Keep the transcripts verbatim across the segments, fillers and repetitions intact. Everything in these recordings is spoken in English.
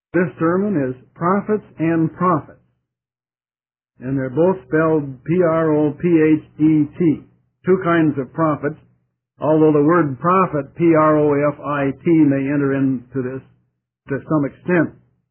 This sermon is Prophets and Prophets, and they're both spelled P R O P H E T. Two kinds of prophets, although the word prophet, P R O F I T, may enter into this to some extent.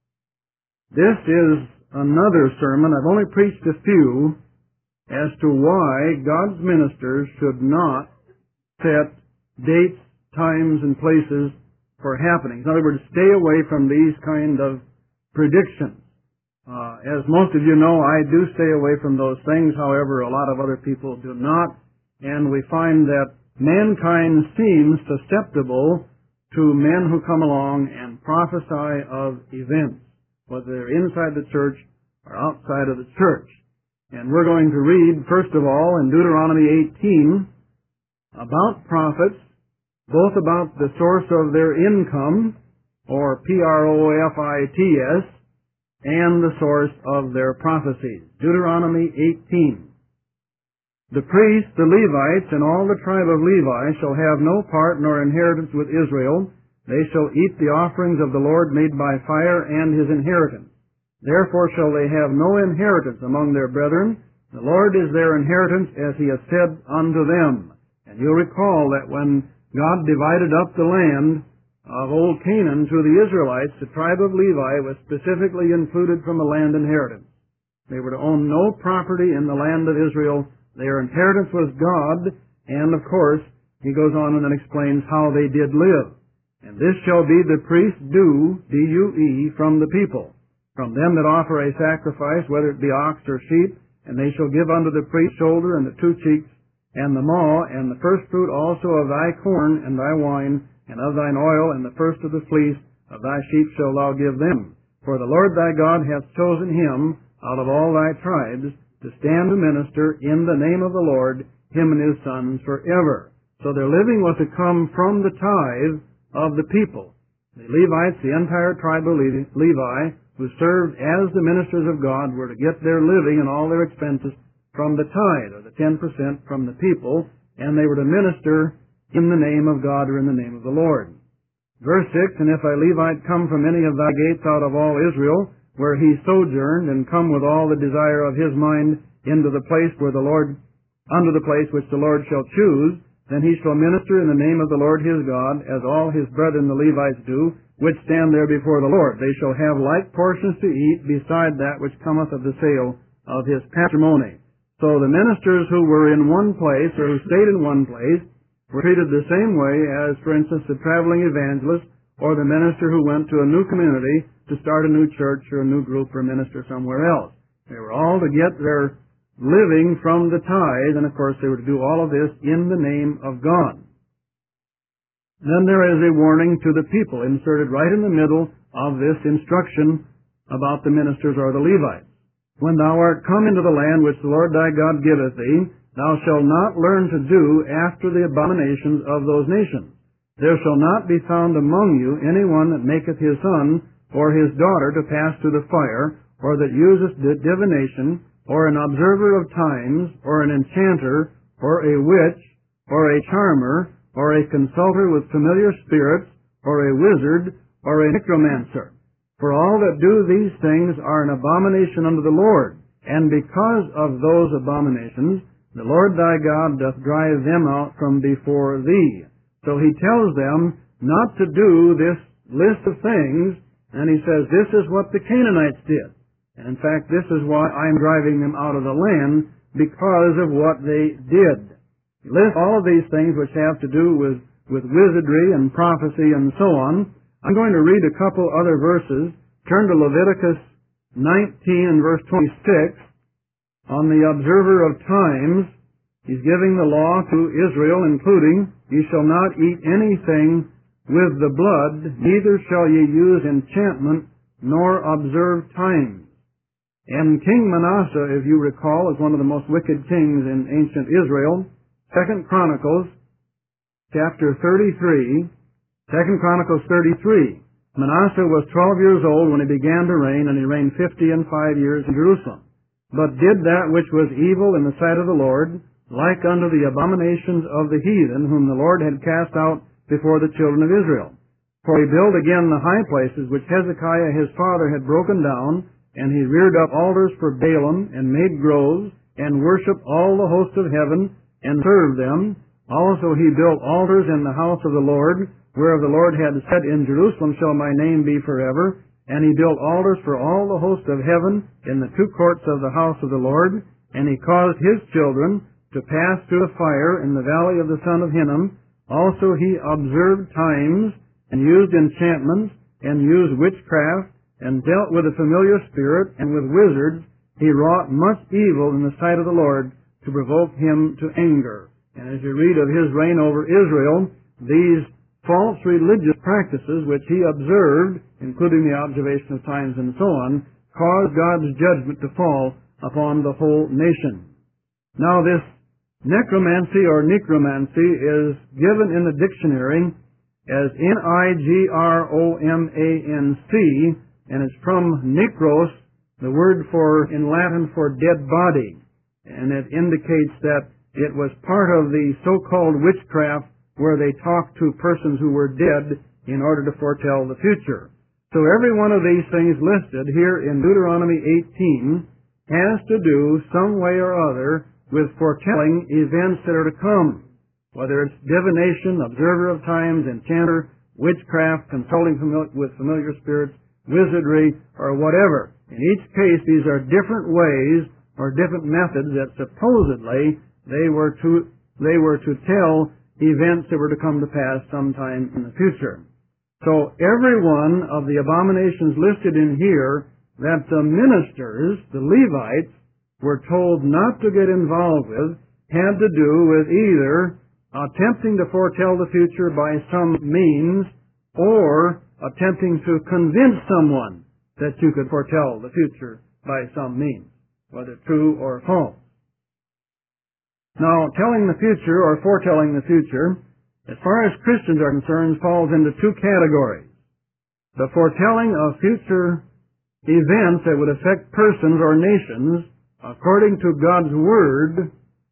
This is another sermon. I've only preached a few as to why God's ministers should not set dates, times, and places for happenings. In other words, stay away from these kind of predictions. Uh, as most of you know, I do stay away from those things. However, a lot of other people do not. And we find that mankind seems susceptible to men who come along and prophesy of events, whether they're inside the church or outside of the church. And we're going to read, first of all, in Deuteronomy eighteen, about prophets, both about the source of their income, or P R O F I T S, and the source of their prophecies. Deuteronomy eighteen. The priests, the Levites, and all the tribe of Levi shall have no part nor inheritance with Israel. They shall eat the offerings of the Lord made by fire and his inheritance. Therefore shall they have no inheritance among their brethren. The Lord is their inheritance, as he has said unto them. And you'll recall that when God divided up the land of old Canaan to the Israelites, the tribe of Levi was specifically included from a land inheritance. They were to own no property in the land of Israel. Their inheritance was God, and of course, he goes on and then explains how they did live. And this shall be the priest's due, D U E, from the people, from them that offer a sacrifice, whether it be ox or sheep, and they shall give unto the priest's shoulder and the two cheeks, and the maw, and the first fruit also of thy corn and thy wine, and of thine oil, and the first of the fleece of thy sheep shall thou give them. For the Lord thy God hath chosen him out of all thy tribes to stand to minister in the name of the Lord, him and his sons forever. So their living was to come from the tithe of the people. The Levites, the entire tribe of Levi, who served as the ministers of God, were to get their living and all their expenses from the tithe, or the ten percent from the people, and they were to minister in the name of God or in the name of the Lord. Verse six, And if a Levite come from any of thy gates out of all Israel, where he sojourned, and come with all the desire of his mind into the place where the Lord, unto the place which the Lord shall choose, then he shall minister in the name of the Lord his God, as all his brethren the Levites do, which stand there before the Lord. They shall have like portions to eat, beside that which cometh of the sale of his patrimony. So the ministers who were in one place, or who stayed in one place, were treated the same way as, for instance, the traveling evangelist, or the minister who went to a new community to start a new church or a new group or minister somewhere else. They were all to get their living from the tithe, and of course they were to do all of this in the name of God. Then there is a warning to the people inserted right in the middle of this instruction about the ministers or the Levites. When thou art come into the land which the Lord thy God giveth thee, thou shalt not learn to do after the abominations of those nations. There shall not be found among you any one that maketh his son or his daughter to pass through the fire, or that useth divination, or an observer of times, or an enchanter, or a witch, or a charmer, or a consulter with familiar spirits, or a wizard, or a necromancer. For all that do these things are an abomination unto the Lord, and because of those abominations, the Lord thy God doth drive them out from before thee. So he tells them not to do this list of things, and he says this is what the Canaanites did. And in fact, this is why I'm driving them out of the land, because of what they did. He lists all of these things which have to do with, with wizardry and prophecy and so on. I'm going to read a couple other verses. Turn to Leviticus nineteen and verse twenty-six. On the observer of times, he's giving the law to Israel, including, Ye shall not eat anything with the blood, neither shall ye use enchantment, nor observe times. And King Manasseh, if you recall, is one of the most wicked kings in ancient Israel. Second Chronicles, chapter thirty-three, Second Chronicles thirty-three. Manasseh was twelve years old when he began to reign, and he reigned fifty and five years in Jerusalem. But did that which was evil in the sight of the Lord, like unto the abominations of the heathen, whom the Lord had cast out before the children of Israel. For he built again the high places which Hezekiah his father had broken down, and he reared up altars for Baalim, and made groves, and worshipped all the host of heaven, and served them. Also he built altars in the house of the Lord, whereof the Lord had said, In Jerusalem shall my name be forever. And he built altars for all the host of heaven in the two courts of the house of the Lord. And he caused his children to pass through the fire in the valley of the son of Hinnom. Also he observed times, and used enchantments, and used witchcraft, and dealt with a familiar spirit, and with wizards. He wrought much evil in the sight of the Lord, to provoke him to anger. And as you read of his reign over Israel, these false religious practices which he observed, including the observation of times and so on, caused God's judgment to fall upon the whole nation. Now this necromancy or necromancy is given in the dictionary as N I G R O M A N C, and it's from necros, the word for, in Latin, for dead body. And it indicates that it was part of the so-called witchcraft where they talked to persons who were dead in order to foretell the future. So every one of these things listed here in Deuteronomy eighteen has to do some way or other with foretelling events that are to come, whether it's divination, observer of times, enchanter, witchcraft, consulting famili- with familiar spirits, wizardry, or whatever. In each case, these are different ways or different methods that supposedly they were to they were to tell events that were to come to pass sometime in the future. So every one of the abominations listed in here that the ministers, the Levites, were told not to get involved with had to do with either attempting to foretell the future by some means or attempting to convince someone that you could foretell the future by some means, whether true or false. Now, telling the future or foretelling the future, as far as Christians are concerned, falls into two categories. The foretelling of future events that would affect persons or nations according to God's Word,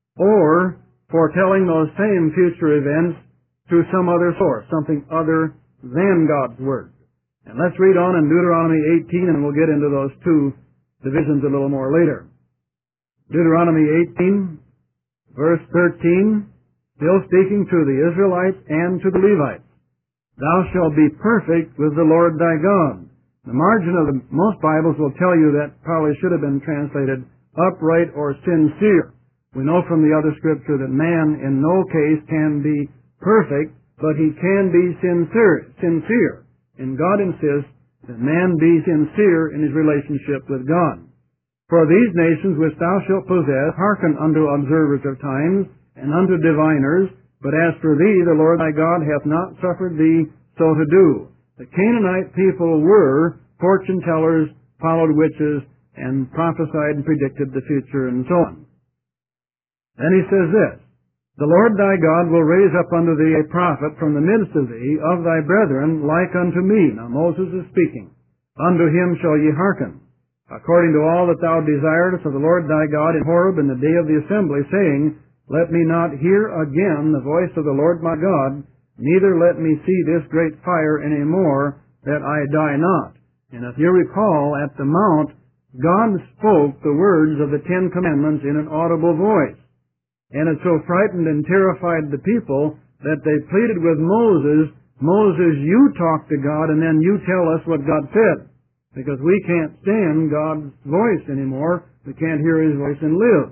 or foretelling those same future events through some other source, something other than God's Word. And let's read on in Deuteronomy eighteen, and we'll get into those two divisions a little more later. Deuteronomy eighteen, verse thirteen, still speaking to the Israelites and to the Levites. Thou shalt be perfect with the Lord thy God. The margin of the, most Bibles will tell you that probably should have been translated upright or sincere. We know from the other scripture that man in no case can be perfect, but he can be sincere. sincere. And God insists that man be sincere in his relationship with God. For these nations which thou shalt possess hearken unto observers of times, and unto diviners, but as for thee, the Lord thy God hath not suffered thee so to do. The Canaanite people were fortune tellers, followed witches, and prophesied and predicted the future, and so on. Then he says this, The Lord thy God will raise up unto thee a prophet from the midst of thee, of thy brethren, like unto me. Now Moses is speaking. Unto him shall ye hearken, according to all that thou desiredest of the Lord thy God in Horeb in the day of the assembly, saying, Let me not hear again the voice of the Lord my God, neither let me see this great fire any more, that I die not. And if you recall, at the mount, God spoke the words of the Ten Commandments in an audible voice. And it so frightened and terrified the people that they pleaded with Moses, Moses, you talk to God and then you tell us what God said. Because we can't stand God's voice anymore. We can't hear His voice and live.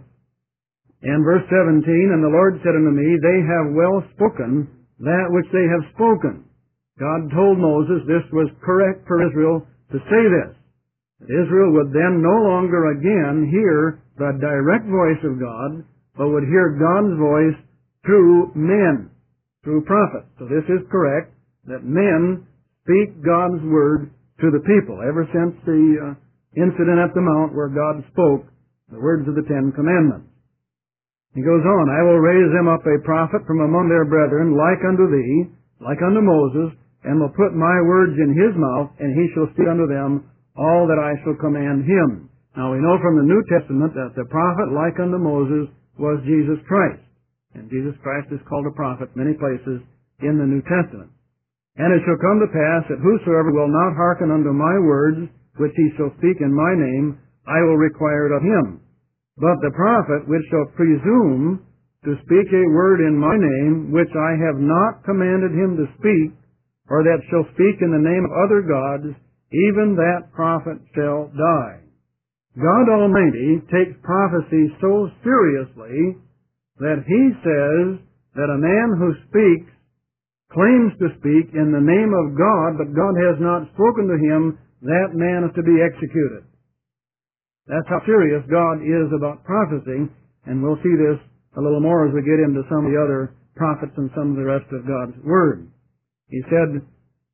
And verse seventeen, And the Lord said unto me, They have well spoken that which they have spoken. God told Moses this was correct for Israel to say this. That Israel would then no longer again hear the direct voice of God, but would hear God's voice through men, through prophets. So this is correct, that men speak God's word to the people, ever since the uh, incident at the mount where God spoke the words of the Ten Commandments. He goes on, I will raise them up a prophet from among their brethren, like unto thee, like unto Moses, and will put my words in his mouth, and he shall speak unto them all that I shall command him. Now we know from the New Testament that the prophet, like unto Moses, was Jesus Christ. And Jesus Christ is called a prophet many places in the New Testament. And it shall come to pass that whosoever will not hearken unto my words, which he shall speak in my name, I will require it of him. But the prophet which shall presume to speak a word in my name, which I have not commanded him to speak, or that shall speak in the name of other gods, even that prophet shall die. God Almighty takes prophecy so seriously that he says that a man who speaks claims to speak in the name of God, but God has not spoken to him, that man is to be executed. That's how serious God is about prophecy, and we'll see this a little more as we get into some of the other prophets and some of the rest of God's Word. He said,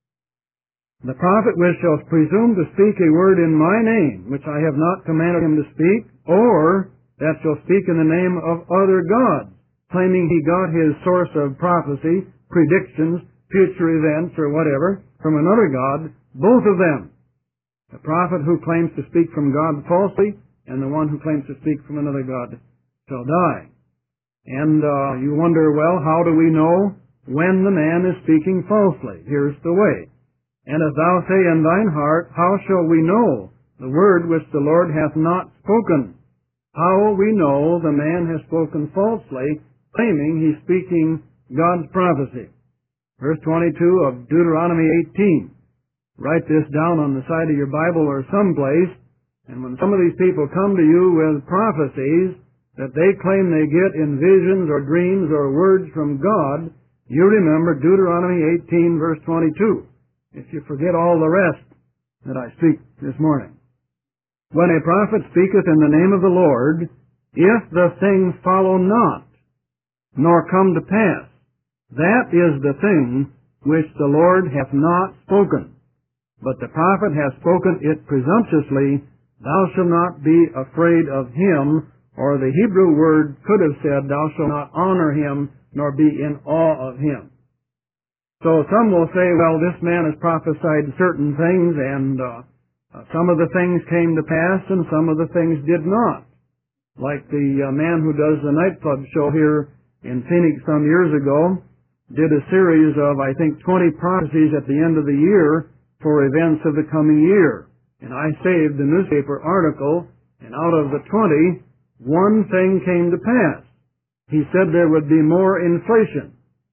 the prophet which shall presume to speak a word in my name, which I have not commanded him to speak, or that shall speak in the name of other gods, claiming he got his source of prophecy, predictions, future events, or whatever, from another god, both of them. The prophet who claims to speak from God falsely, and the one who claims to speak from another god shall die. And uh, you wonder, well, how do we know when the man is speaking falsely? Here's the way. And if thou say in thine heart, how shall we know the word which the Lord hath not spoken? How we know the man has spoken falsely, claiming he's speaking God's prophecy. Verse twenty-two of Deuteronomy eighteen. Write this down on the side of your Bible or someplace, and when some of these people come to you with prophecies that they claim they get in visions or dreams or words from God, you remember Deuteronomy eighteen, verse twenty-two, if you forget all the rest that I speak this morning. When a prophet speaketh in the name of the Lord, if the thing follow not, nor come to pass, that is the thing which the Lord hath not spoken. But the prophet hath spoken it presumptuously, thou shalt not be afraid of him, or the Hebrew word could have said, thou shalt not honor him, nor be in awe of him. So some will say, well, this man has prophesied certain things, and uh, some of the things came to pass, and some of the things did not. Like the uh, man who does the nightclub show here in Phoenix some years ago, did a series of, I think, twenty prophecies at the end of the year for events of the coming year. And I saved the newspaper article, and out of the twenty, one thing came to pass. He said there would be more inflation.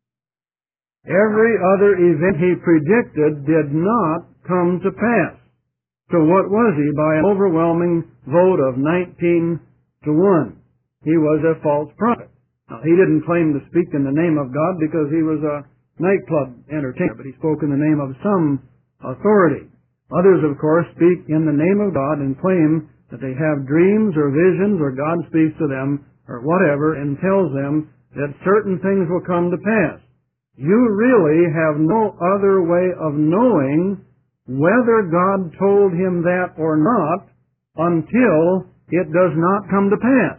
Every other event he predicted did not come to pass. So what was he? By an overwhelming vote of nineteen to one. He was a false prophet. Now, he didn't claim to speak in the name of God because he was a nightclub entertainer, but he spoke in the name of some authority. Others, of course, speak in the name of God and claim that they have dreams or visions or God speaks to them or whatever and tells them that certain things will come to pass. You really have no other way of knowing whether God told him that or not until it does not come to pass.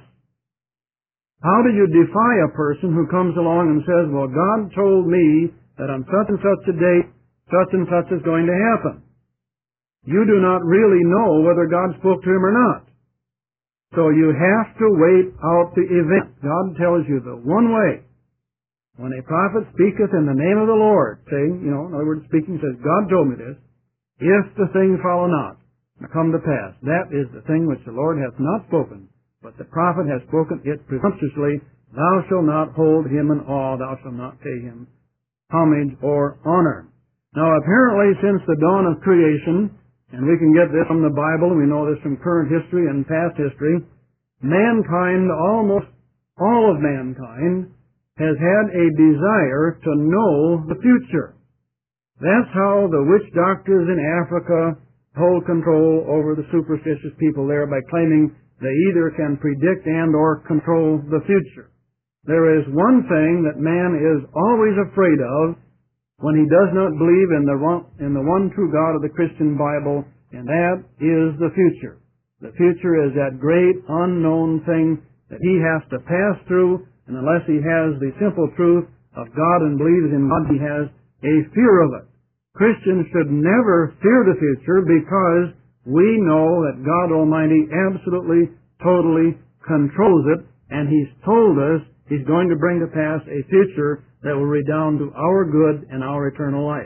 How do you defy a person who comes along and says, well, God told me that on such and such a date, such and such is going to happen? You do not really know whether God spoke to him or not. So you have to wait out the event. God tells you the one way. When a prophet speaketh in the name of the Lord, saying, you know, in other words, speaking, says, God told me this, if the thing follow not, and come to pass, that is the thing which the Lord hath not spoken. But the prophet has spoken it presumptuously, thou shalt not hold him in awe, thou shalt not pay him homage or honor. Now apparently since the dawn of creation, and we can get this from the Bible, we know this from current history and past history, mankind, almost all of mankind, has had a desire to know the future. That's how the witch doctors in Africa hold control over the superstitious people there by claiming they either can predict and or control the future. There is one thing that man is always afraid of when he does not believe in the one, in the one true God of the Christian Bible, and that is the future. The future is that great unknown thing that he has to pass through, and unless he has the simple truth of God and believes in God, he has a fear of it. Christians should never fear the future because we know that God Almighty absolutely, totally controls it, and he's told us he's going to bring to pass a future that will redound to our good and our eternal life.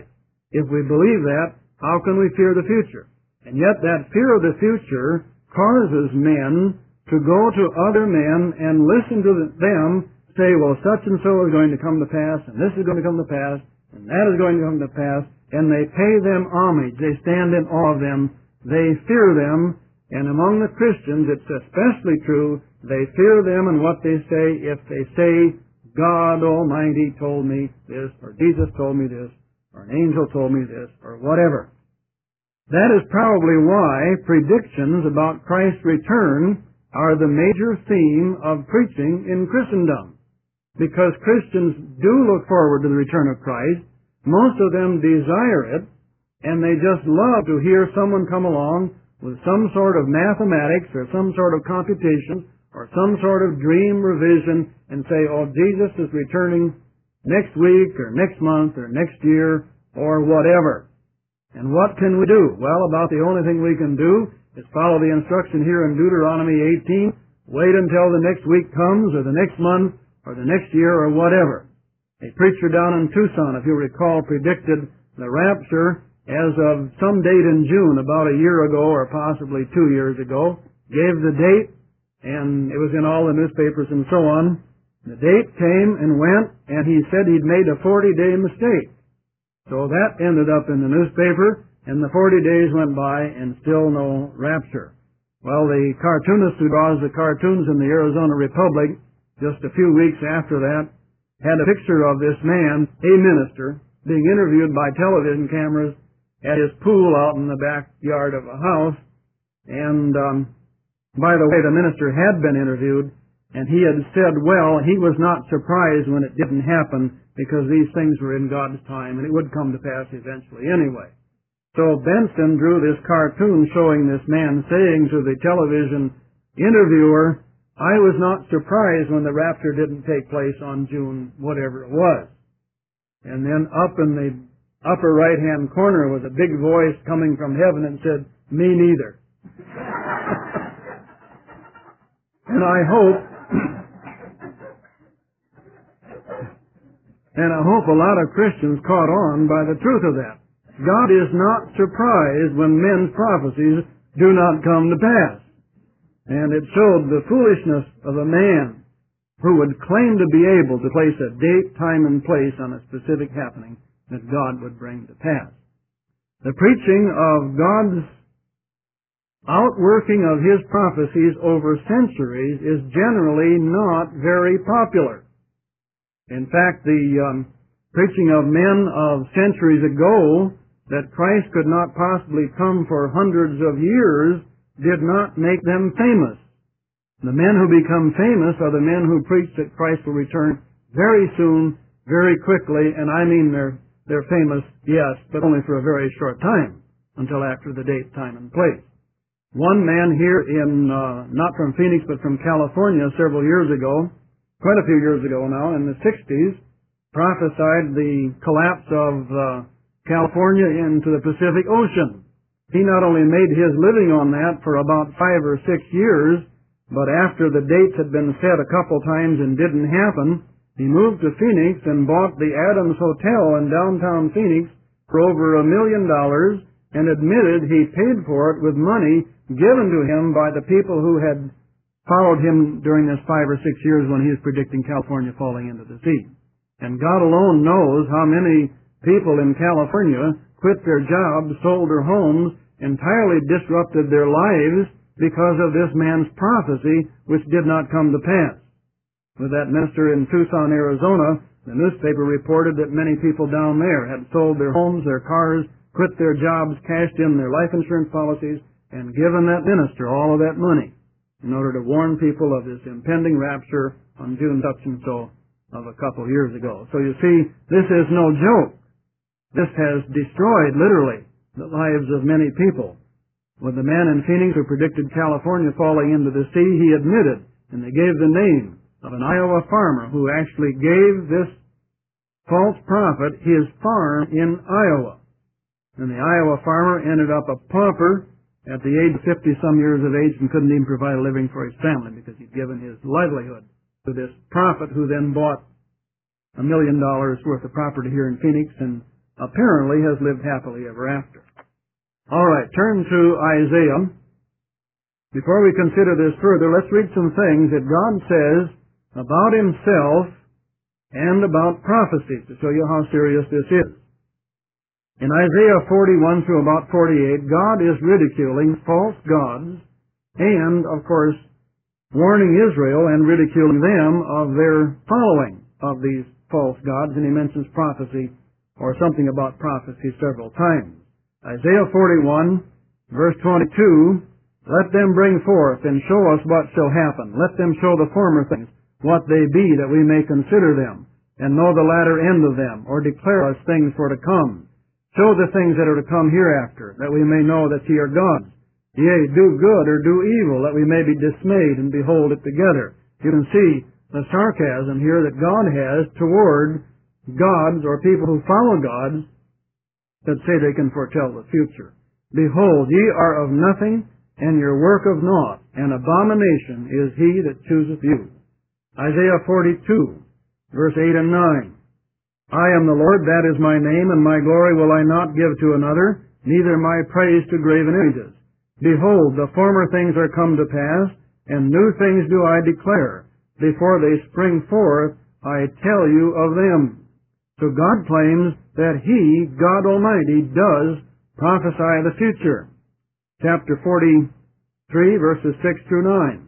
If we believe that, how can we fear the future? And yet that fear of the future causes men to go to other men and listen to them say, well, such and so is going to come to pass, and this is going to come to pass, and that is going to come to pass, and they pay them homage. They stand in awe of them. They fear them, and among the Christians, it's especially true, they fear them and what they say. If they say, God Almighty told me this, or Jesus told me this, or an angel told me this, or whatever. That is probably why predictions about Christ's return are the major theme of preaching in Christendom. Because Christians do look forward to the return of Christ. Most of them desire it, and they just love to hear someone come along with some sort of mathematics or some sort of computation or some sort of dream revision and say, oh, Jesus is returning next week or next month or next year or whatever. And what can we do? Well, about the only thing we can do is follow the instruction here in Deuteronomy eighteen. Wait until the next week comes or the next month or the next year or whatever. A preacher down in Tucson, if you recall, predicted the rapture as of some date in June, about a year ago or possibly two years ago, gave the date, and it was in all the newspapers and so on. The date came and went, and he said he'd made a forty-day mistake. So that ended up in the newspaper, and the forty days went by, and still no rapture. Well, the cartoonist who draws the cartoons in the Arizona Republic, just a few weeks after that, had a picture of this man, a minister, being interviewed by television cameras at his pool out in the backyard of a house. And, um, by the way, the minister had been interviewed, and he had said, well, he was not surprised when it didn't happen because these things were in God's time, and it would come to pass eventually anyway. So Benson drew this cartoon showing this man saying to the television interviewer, I was not surprised when the rapture didn't take place on June, whatever it was. And then up in the upper right-hand corner was a big voice coming from heaven and said, me neither. And I hope, and I hope a lot of Christians caught on by the truth of that. God is not surprised when men's prophecies do not come to pass. And it showed the foolishness of a man who would claim to be able to place a date, time, and place on a specific happening that God would bring to pass. The preaching of God's outworking of His prophecies over centuries is generally not very popular. In fact, the um, preaching of men of centuries ago that Christ could not possibly come for hundreds of years did not make them famous. The men who become famous are the men who preach that Christ will return very soon, very quickly, and I mean they're, they're famous, yes, but only for a very short time, until after the date, time, and place. One man here in, uh, not from Phoenix, but from California several years ago, quite a few years ago now, in the sixties, prophesied the collapse of uh, California into the Pacific Ocean. He not only made his living on that for about five or six years, but after the dates had been set a couple times and didn't happen, he moved to Phoenix and bought the Adams Hotel in downtown Phoenix for over a million dollars and admitted he paid for it with money given to him by the people who had followed him during this five or six years when he was predicting California falling into the sea. And God alone knows how many people in California quit their jobs, sold their homes, entirely disrupted their lives because of this man's prophecy, which did not come to pass. With that minister in Tucson, Arizona, the newspaper reported that many people down there had sold their homes, their cars, quit their jobs, cashed in their life insurance policies, and given that minister all of that money in order to warn people of this impending rapture on June such and so of a couple years ago. So you see, this is no joke. This has destroyed, literally, the lives of many people. When the man in Phoenix who predicted California falling into the sea, he admitted, and they gave the name of an Iowa farmer who actually gave this false prophet his farm in Iowa. And the Iowa farmer ended up a pauper at the age of fifty-some years of age and couldn't even provide a living for his family because he'd given his livelihood to this prophet who then bought a million dollars worth of property here in Phoenix and apparently has lived happily ever after. All right, turn to Isaiah. Before we consider this further, let's read some things that God says about Himself and about prophecy to show you how serious this is. In Isaiah forty-one through about forty-eight, God is ridiculing false gods and, of course, warning Israel and ridiculing them of their following of these false gods, and He mentions prophecy or something about prophecy several times. Isaiah forty-one, verse twenty-two, let them bring forth and show us what shall happen. Let them show the former things, what they be, that we may consider them, and know the latter end of them, or declare us things for to come. Show the things that are to come hereafter, that we may know that ye are gods. Yea, do good or do evil, that we may be dismayed and behold it together. You can see the sarcasm here that God has toward gods or people who follow gods that say they can foretell the future. Behold, ye are of nothing, and your work of naught. An abomination is he that chooseth you. Isaiah forty-two, verse eight and nine. I am the Lord, that is my name, and my glory will I not give to another, neither my praise to graven images. Behold, the former things are come to pass, and new things do I declare. Before they spring forth, I tell you of them. So God claims that He, God Almighty, does prophesy the future. Chapter forty-three, verses six through nine.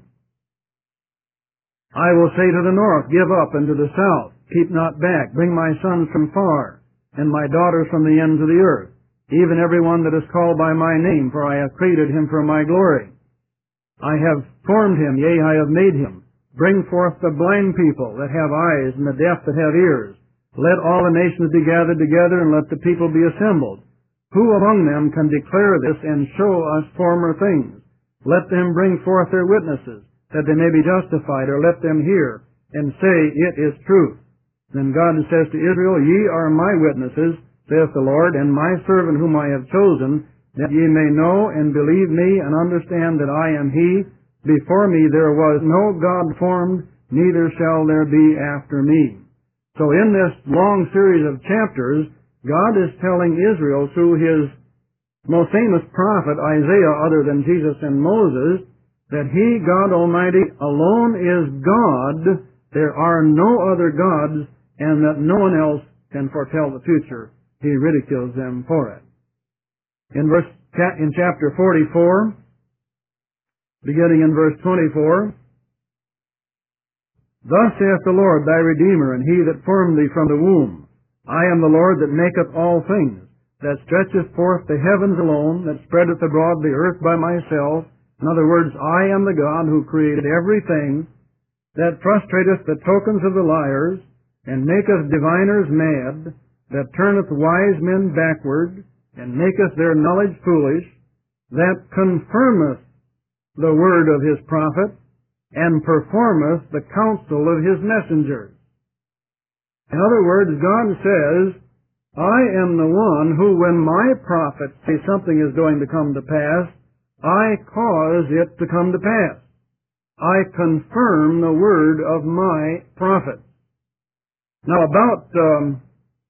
I will say to the north, give up, and to the south, keep not back. Bring my sons from far, and my daughters from the ends of the earth, even every one that is called by my name, for I have created him for my glory. I have formed him, yea, I have made him. Bring forth the blind people that have eyes, and the deaf that have ears. Let all the nations be gathered together, and let the people be assembled. Who among them can declare this and show us former things? Let them bring forth their witnesses, that they may be justified, or let them hear, and say, it is truth. Then God says to Israel, ye are my witnesses, saith the Lord, and my servant whom I have chosen, that ye may know and believe me, and understand that I am He. Before me there was no God formed, neither shall there be after me. So in this long series of chapters, God is telling Israel through His most famous prophet, Isaiah, other than Jesus and Moses, that He, God Almighty, alone is God. There are no other gods, and that no one else can foretell the future. He ridicules them for it. In verse, in chapter forty-four, beginning in verse twenty-four, thus saith the Lord thy Redeemer, and He that formed thee from the womb. I am the Lord that maketh all things, that stretcheth forth the heavens alone, that spreadeth abroad the earth by myself. In other words, I am the God who created everything, that frustrateth the tokens of the liars, and maketh diviners mad, that turneth wise men backward, and maketh their knowledge foolish, that confirmeth the word of His prophet, and performeth the counsel of His messengers. In other words, God says, I am the one who, when my prophets say something is going to come to pass, I cause it to come to pass. I confirm the word of my prophets. Now, about um,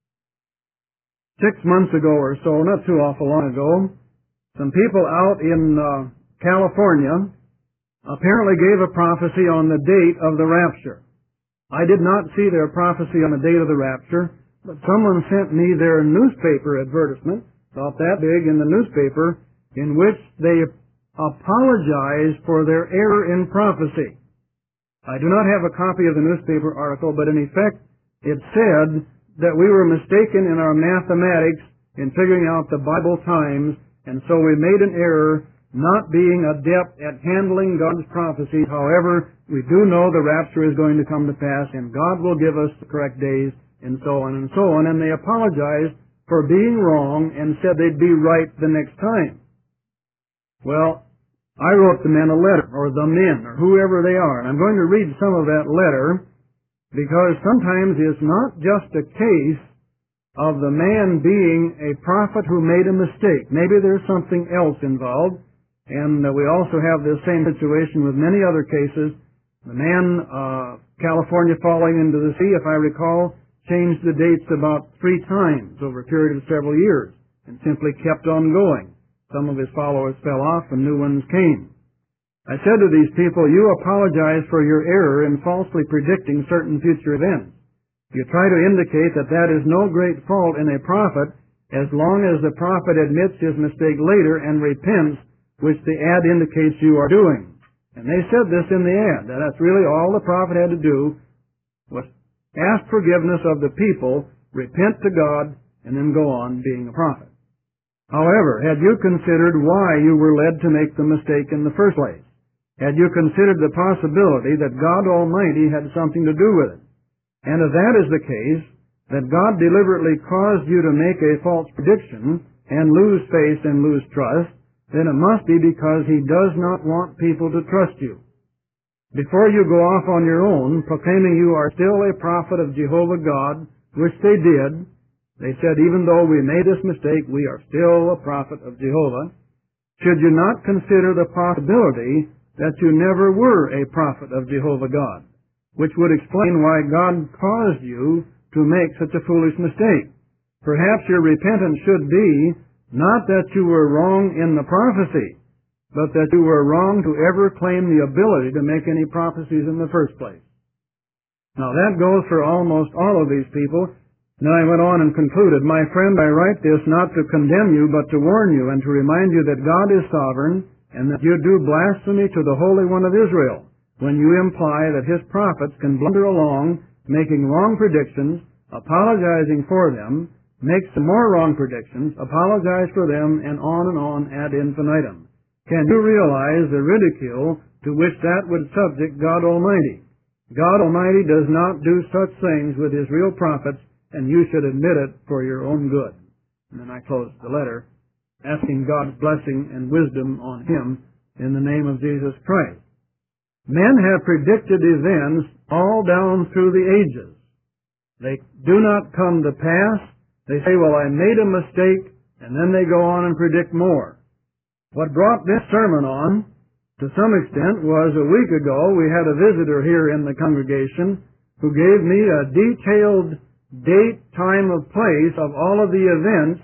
six months ago or so, not too awful long ago, some people out in uh, California apparently gave a prophecy on the date of the rapture. I did not see their prophecy on the date of the rapture, but someone sent me their newspaper advertisement, about that big in the newspaper, in which they apologized for their error in prophecy. I do not have a copy of the newspaper article, but in effect, it said that we were mistaken in our mathematics in figuring out the Bible times, and so we made an error, not being adept at handling God's prophecies. However, we do know the rapture is going to come to pass, and God will give us the correct days, and so on and so on. And they apologized for being wrong and said they'd be right the next time. Well, I wrote the men a letter, or the men, or whoever they are, and I'm going to read some of that letter, because sometimes it's not just a case of the man being a prophet who made a mistake. Maybe there's something else involved. And uh, we also have this same situation with many other cases. The man, uh, California falling into the sea, if I recall, changed the dates about three times over a period of several years and simply kept on going. Some of his followers fell off and new ones came. I said to these people, you apologize for your error in falsely predicting certain future events. You try to indicate that that is no great fault in a prophet as long as the prophet admits his mistake later and repents, which the ad indicates you are doing. And they said this in the ad. That that's really all the prophet had to do was ask forgiveness of the people, repent to God, and then go on being a prophet. However, had you considered why you were led to make the mistake in the first place? Had you considered the possibility that God Almighty had something to do with it? And if that is the case, that God deliberately caused you to make a false prediction and lose faith and lose trust, then it must be because He does not want people to trust you. Before you go off on your own, proclaiming you are still a prophet of Jehovah God, which they did, they said, even though we made this mistake, we are still a prophet of Jehovah, should you not consider the possibility that you never were a prophet of Jehovah God, which would explain why God caused you to make such a foolish mistake? Perhaps your repentance should be not that you were wrong in the prophecy, but that you were wrong to ever claim the ability to make any prophecies in the first place. Now that goes for almost all of these people. And then I went on and concluded, my friend, I write this not to condemn you, but to warn you and to remind you that God is sovereign and that you do blasphemy to the Holy One of Israel when you imply that His prophets can blunder along, making wrong predictions, apologizing for them, make some more wrong predictions, apologize for them, and on and on ad infinitum. Can you realize the ridicule to which that would subject God Almighty? God Almighty does not do such things with His real prophets, and you should admit it for your own good. And then I closed the letter, asking God's blessing and wisdom on him in the name of Jesus Christ. Men have predicted events all down through the ages. They do not come to pass. They say, well, I made a mistake, and then they go on and predict more. What brought this sermon on, to some extent, was a week ago we had a visitor here in the congregation who gave me a detailed date, time, of place of all of the events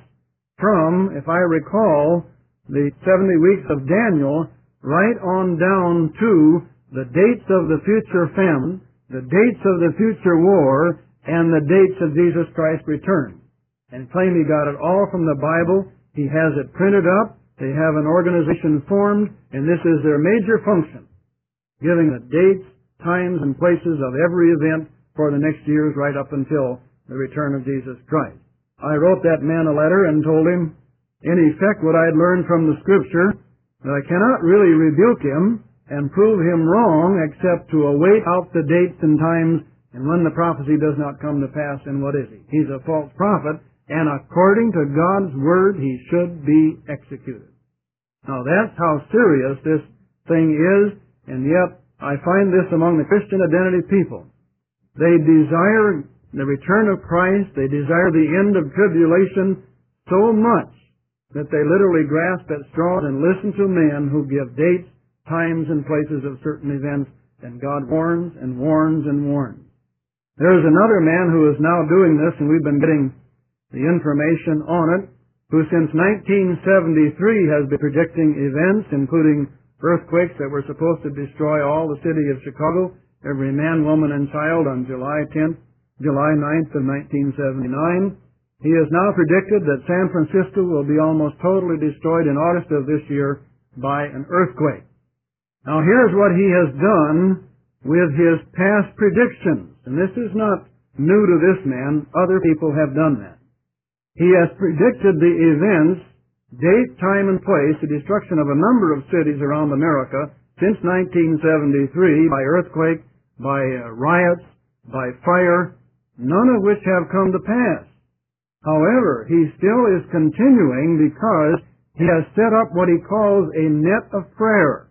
from, if I recall, the seventy weeks of Daniel, right on down to the dates of the future famine, the dates of the future war, and the dates of Jesus Christ's return. And claim he got it all from the Bible. He has it printed up. They have an organization formed, and this is their major function, giving the dates, times, and places of every event for the next years right up until the return of Jesus Christ. I wrote that man a letter and told him, in effect, what I had learned from the Scripture, that I cannot really rebuke him and prove him wrong except to await out the dates and times, and when the prophecy does not come to pass, then what is he? He's a false prophet, and according to God's Word, he should be executed. Now that's how serious this thing is, and yet I find this among the Christian identity people. They desire the return of Christ, they desire the end of tribulation so much that they literally grasp at straws and listen to men who give dates, times, and places of certain events, and God warns and warns and warns. There's another man who is now doing this, and we've been getting the information on it, who since nineteen seventy-three has been predicting events, including earthquakes that were supposed to destroy all the city of Chicago, every man, woman, and child on July tenth, July ninth of nineteen seventy-nine. He has now predicted that San Francisco will be almost totally destroyed in August of this year by an earthquake. Now here's what he has done with his past predictions. And this is not new to this man. Other people have done that. He has predicted the events, date, time, and place, the destruction of a number of cities around America since nineteen seventy-three by earthquake, by uh, riots, by fire, none of which have come to pass. However, he still is continuing because he has set up what he calls a net of prayer.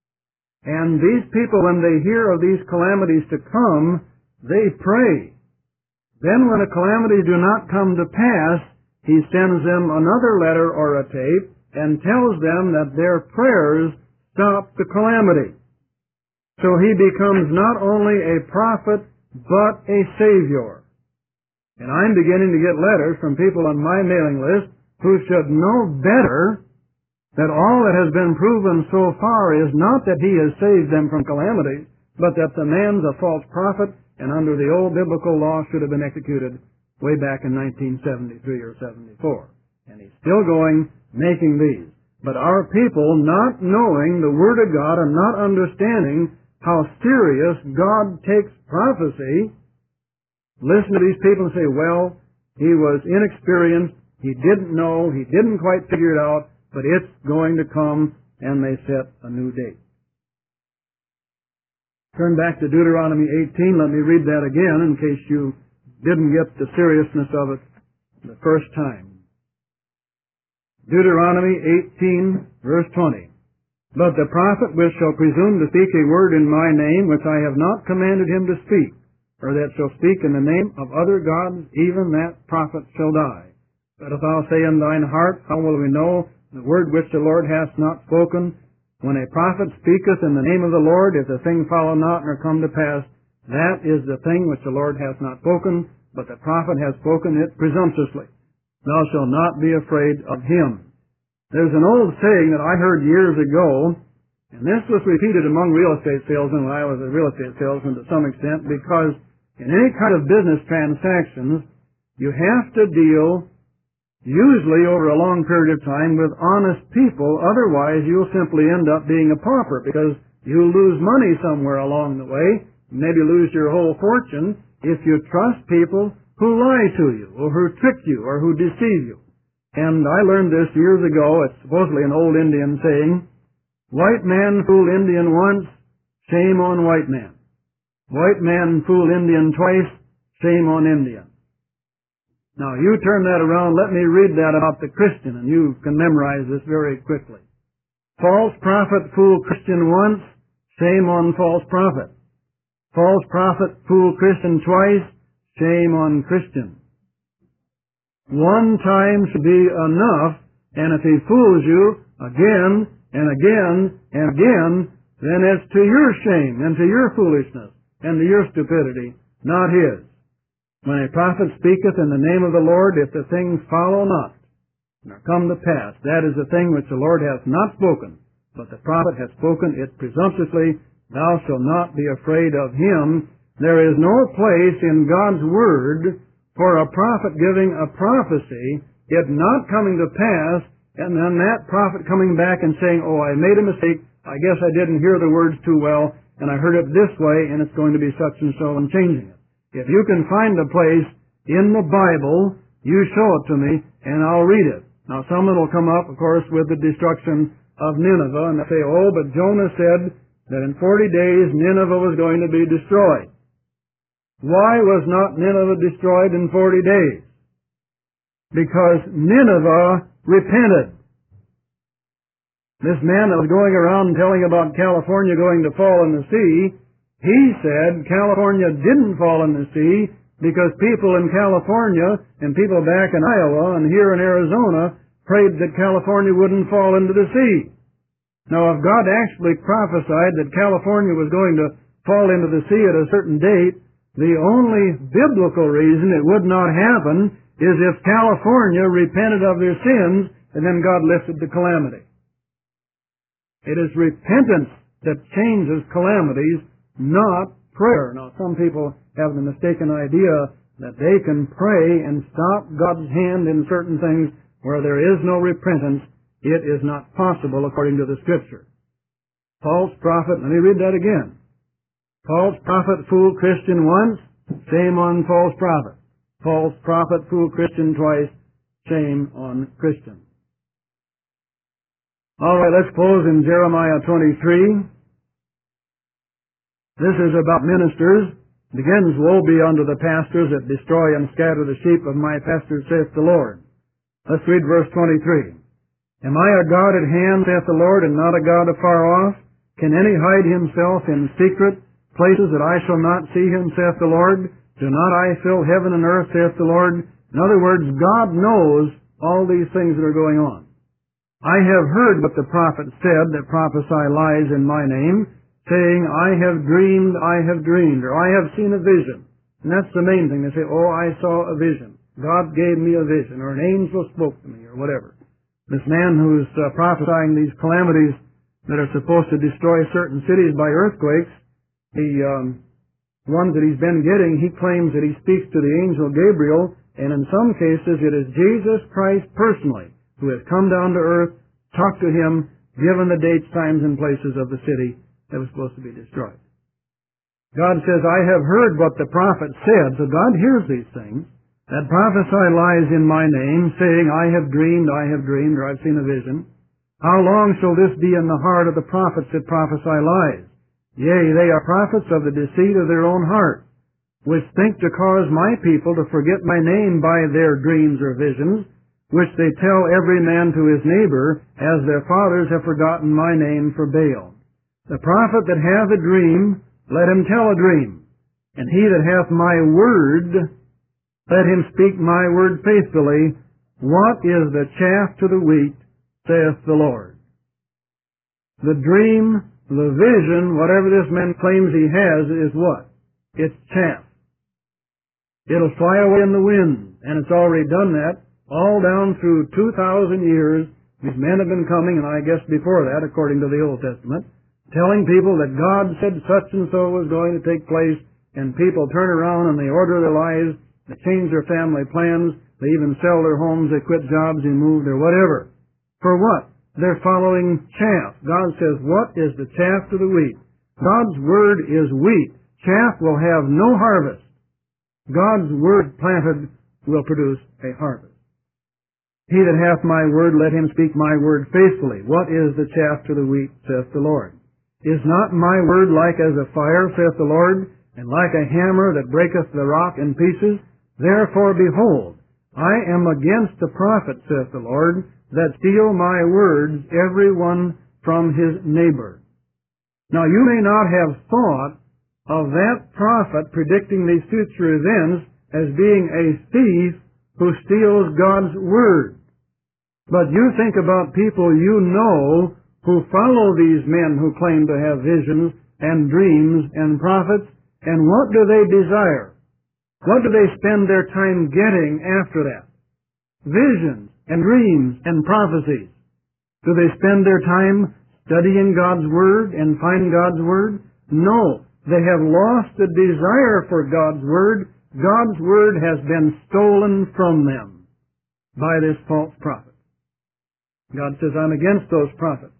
And these people, when they hear of these calamities to come, they pray. Then when a calamity do not come to pass, he sends them another letter or a tape and tells them that their prayers stop the calamity. So he becomes not only a prophet, but a savior. And I'm beginning to get letters from people on my mailing list who should know better that all that has been proven so far is not that he has saved them from calamity, but that the man's a false prophet and under the old biblical law should have been executed way back in nineteen seventy-three or seventy-four. And he's still going, making these. But our people, not knowing the Word of God and not understanding how serious God takes prophecy, listen to these people and say, well, he was inexperienced, he didn't know, he didn't quite figure it out, but it's going to come, and they set a new date. Turn back to Deuteronomy eighteen. Let me read that again in case you didn't get the seriousness of it the first time. Deuteronomy eighteen, verse twenty. But the prophet which shall presume to speak a word in my name, which I have not commanded him to speak, or that shall speak in the name of other gods, even that prophet shall die. But if thou say in thine heart, how will we know the word which the Lord hath not spoken? When a prophet speaketh in the name of the Lord, if the thing follow not nor come to pass, that is the thing which the Lord hath not spoken, but the prophet hath spoken it presumptuously. Thou shalt not be afraid of him. There's an old saying that I heard years ago, and this was repeated among real estate salesmen when I was a real estate salesman to some extent, because in any kind of business transactions, you have to deal usually over a long period of time with honest people. Otherwise, you'll simply end up being a pauper because you'll lose money somewhere along the way, maybe lose your whole fortune if you trust people who lie to you or who trick you or who deceive you. And I learned this years ago. It's supposedly an old Indian saying, white man fooled Indian once, shame on white man. White man fooled Indian twice, shame on Indian. Now, you turn that around, let me read that about the Christian, and you can memorize this very quickly. False prophet fooled Christian once, shame on false prophet. False prophet fooled Christian twice, shame on Christian. One time should be enough, and if he fools you again and again and again, then it's to your shame and to your foolishness and to your stupidity, not his. When a prophet speaketh in the name of the Lord, if the thing follow not, nor come to pass, that is the thing which the Lord hath not spoken, but the prophet hath spoken it presumptuously, thou shalt not be afraid of him. There is no place in God's Word for a prophet giving a prophecy, it not coming to pass, and then that prophet coming back and saying, oh, I made a mistake, I guess I didn't hear the words too well, and I heard it this way, and it's going to be such and so, and changing it. If you can find a place in the Bible, you show it to me, and I'll read it. Now, someone will come up, of course, with the destruction of Nineveh, and they'll say, oh, but Jonah said that in forty days Nineveh was going to be destroyed. Why was not Nineveh destroyed in forty days? Because Nineveh repented. This man that was going around telling about California going to fall in the sea, he said California didn't fall in the sea because people in California and people back in Iowa and here in Arizona prayed that California wouldn't fall into the sea. Now, if God actually prophesied that California was going to fall into the sea at a certain date, the only biblical reason it would not happen is if California repented of their sins and then God lifted the calamity. It is repentance that changes calamities, not prayer. Now, some people have the mistaken idea that they can pray and stop God's hand in certain things where there is no repentance. It is not possible according to the Scripture. False prophet, let me read that again. False prophet fooled Christian once, shame on false prophet. False prophet fooled Christian twice, shame on Christian. All right, let's close in Jeremiah twenty-three. This is about ministers. It begins, woe be unto the pastors that destroy and scatter the sheep of my pastures, saith the Lord. Let's read verse twenty-three. Am I a God at hand, saith the Lord, and not a God afar off? Can any hide himself in secret places that I shall not see him, saith the Lord? Do not I fill heaven and earth, saith the Lord? In other words, God knows all these things that are going on. I have heard what the prophet said that prophesy lies in my name, saying, I have dreamed, I have dreamed, or I have seen a vision. And that's the main thing. They say, oh, I saw a vision. God gave me a vision, or an angel spoke to me, or whatever. This man who's uh, prophesying these calamities that are supposed to destroy certain cities by earthquakes, the um, ones that he's been getting, he claims that he speaks to the angel Gabriel, and in some cases it is Jesus Christ personally who has come down to earth, talked to him, given the dates, times, and places of the city that was supposed to be destroyed. God says, I have heard what the prophet said, so God hears these things, that prophesy lies in my name, saying, I have dreamed, I have dreamed, or I've seen a vision. How long shall this be in the heart of the prophets that prophesy lies? Yea, they are prophets of the deceit of their own heart, which think to cause my people to forget my name by their dreams or visions, which they tell every man to his neighbor, as their fathers have forgotten my name for Baal. The prophet that hath a dream, let him tell a dream. And he that hath my word, let him speak my word faithfully. What is the chaff to the wheat, saith the Lord? The dream, the vision, whatever this man claims he has, is what? It's chaff. It'll fly away in the wind, and it's already done that. All down through two thousand years, these men have been coming, and I guess before that, according to the Old Testament, telling people that God said such and so was going to take place, and people turn around and they order their lives, they change their family plans, they even sell their homes, they quit jobs, they move, or whatever. For what? They're following chaff. God says, what is the chaff to the wheat? God's word is wheat. Chaff will have no harvest. God's word planted will produce a harvest. He that hath my word, let him speak my word faithfully. What is the chaff to the wheat, saith the Lord? Is not my word like as a fire, saith the Lord, and like a hammer that breaketh the rock in pieces? Therefore, behold, I am against the prophet, saith the Lord, that steal my words, every one from his neighbor. Now, you may not have thought of that prophet predicting these future events as being a thief who steals God's word. But you think about people you know who follow these men who claim to have visions and dreams and prophets, and what do they desire? What do they spend their time getting after that? Visions and dreams and prophecies. Do they spend their time studying God's Word and find God's Word? No. They have lost the desire for God's Word. God's Word has been stolen from them by this false prophet. God says, I'm against those prophets,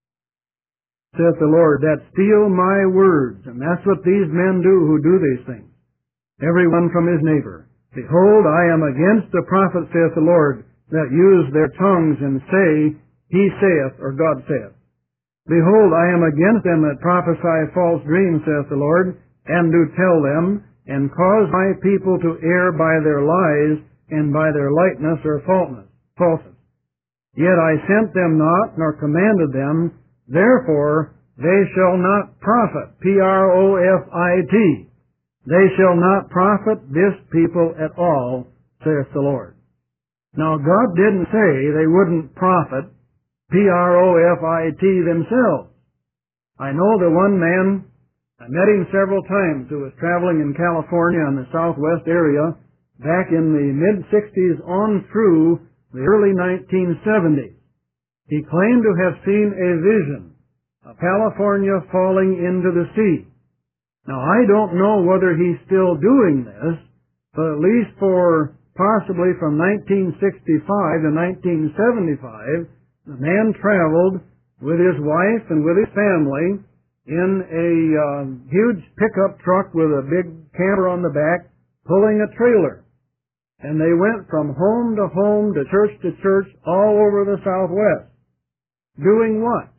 saith the Lord, that steal my words. And that's what these men do who do these things. Every one from his neighbor. Behold, I am against the prophets, saith the Lord, that use their tongues and say, He saith, or God saith. Behold, I am against them that prophesy false dreams, saith the Lord, and do tell them, and cause my people to err by their lies, and by their lightness or falseness. falseness. Yet I sent them not, nor commanded them, therefore they shall not profit, P R O F I T. They shall not profit this people at all, saith the Lord. Now God didn't say they wouldn't profit, P R O F I T, themselves. I know the one man, I met him several times, who was traveling in California in the southwest area back in the mid-sixties on through the early nineteen seventies. He claimed to have seen a vision of California falling into the sea. Now, I don't know whether he's still doing this, but at least for possibly from nineteen sixty-five to nineteen seventy-five, the man traveled with his wife and with his family in a uh, huge pickup truck with a big camper on the back, pulling a trailer. And they went from home to home, to church to church, all over the Southwest. Doing what?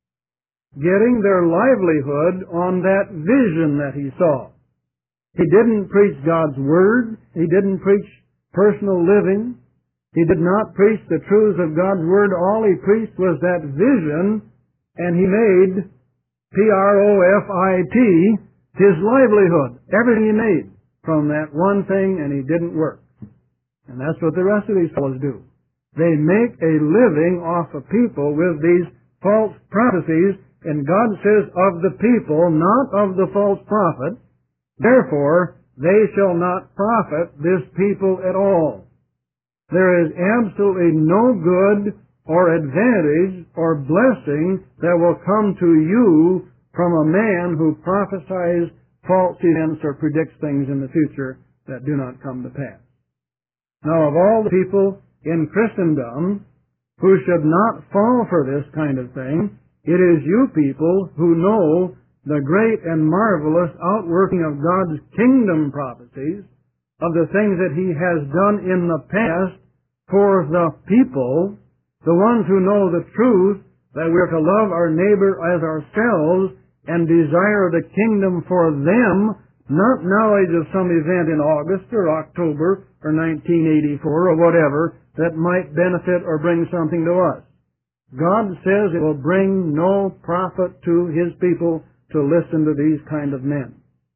Getting their livelihood on that vision that he saw. He didn't preach God's Word. He didn't preach personal living. He did not preach the truths of God's Word. All he preached was that vision, and he made P R O F I T his livelihood. Everything he made from that one thing, and he didn't work. And that's what the rest of these fellows do. They make a living off of people with these false prophecies, and God says of the people, not of the false prophet. Therefore, they shall not profit this people at all. There is absolutely no good or advantage or blessing that will come to you from a man who prophesies false events or predicts things in the future that do not come to pass. Now, of all the people in Christendom who should not fall for this kind of thing, it is you people who know the great and marvelous outworking of God's kingdom prophecies, of the things that He has done in the past for the people, the ones who know the truth that we're to love our neighbor as ourselves and desire the kingdom for them, not knowledge of some event in August or October or nineteen eighty-four or whatever that might benefit or bring something to us. God says it will bring no profit to His people to listen to these kind of men.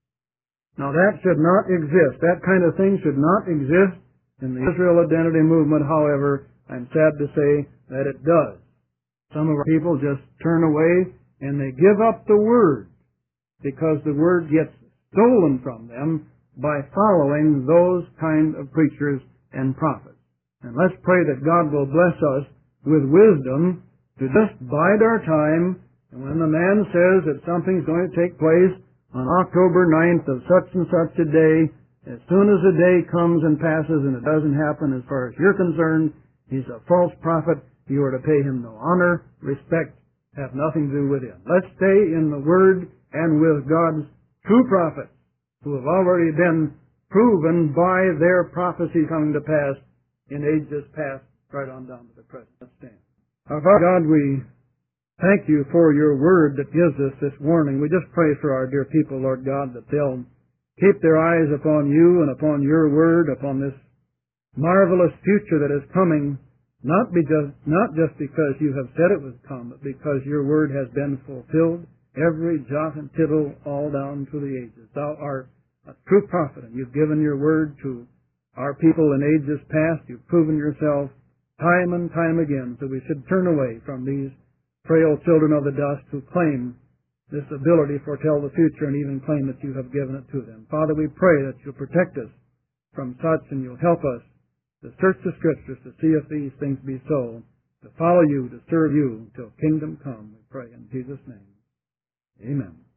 Now that should not exist. That kind of thing should not exist in the Israel Identity Movement. However, I'm sad to say that it does. Some of our people just turn away and they give up the Word because the Word gets stolen from them by following those kind of preachers and prophets. And let's pray that God will bless us with wisdom to just bide our time, and when the man says that something's going to take place on October ninth of such and such a day, as soon as the day comes and passes and it doesn't happen as far as you're concerned, he's a false prophet. You are to pay him no honor, respect, have nothing to do with him. Let's stay in the Word and with God's true prophets who have already been proven by their prophecy coming to pass in ages past, right on down to the present. Let's stand. Our Father God, we thank you for your Word that gives us this warning. We just pray for our dear people, Lord God, that they'll keep their eyes upon you and upon your Word, upon this marvelous future that is coming, not, be just, not just because you have said it was come, but because your Word has been fulfilled, every jot and tittle all down through the ages. Thou art a true prophet, and you've given your Word to our people in ages past. You've proven yourself time and time again, so we should turn away from these frail children of the dust who claim this ability to foretell the future and even claim that you have given it to them. Father, we pray that you'll protect us from such and you'll help us to search the Scriptures to see if these things be so, to follow you, to serve you till kingdom come, we pray in Jesus' name. Amen.